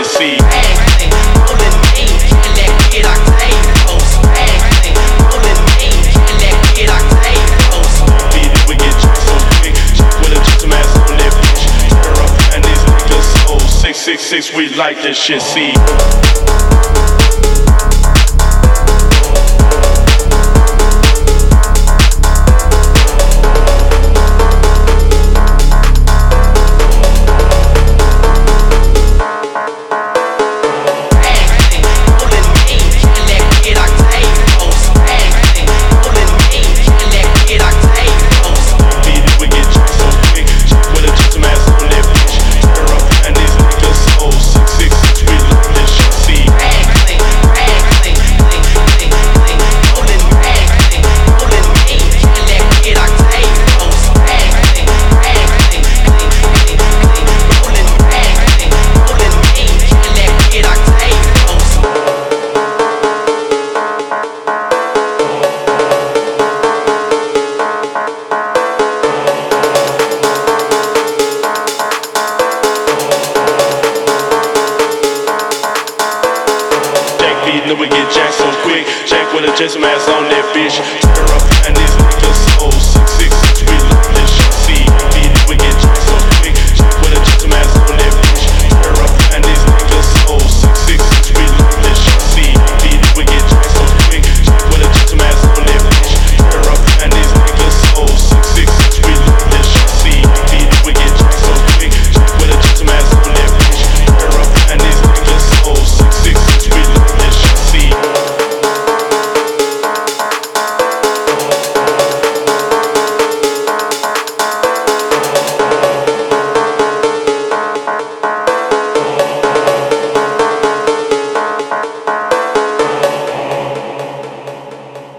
shit, see. We get jacked so quick, with a custom ass on that bitch. Turn up and these niggas so 666, we like that shit, see. We get jacked so quick, jack with a gentleman ass on that bitch. Turn up and these niggas